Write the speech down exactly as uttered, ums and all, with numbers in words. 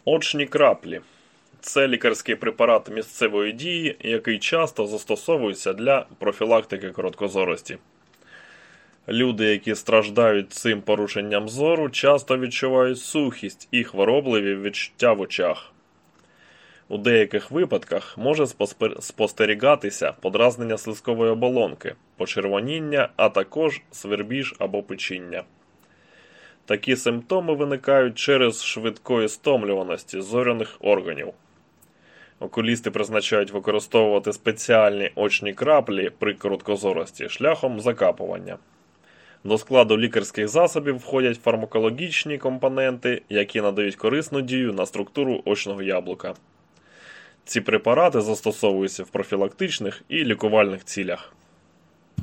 Очні краплі – це лікарський препарат місцевої дії, який часто застосовується для профілактики короткозорості. Люди, які страждають цим порушенням зору, часто відчувають сухість і хворобливі відчуття в очах. У деяких випадках може спостерігатися подразнення слизькової оболонки, почервоніння, а також свербіж або печіння. Такі симптоми виникають через швидкої стомлюваності зоряних органів. Окулісти призначають використовувати спеціальні очні краплі при короткозорості шляхом закапування. До складу лікарських засобів входять фармакологічні компоненти, які надають корисну дію на структуру очного яблука. Ці препарати застосовуються в профілактичних і лікувальних цілях.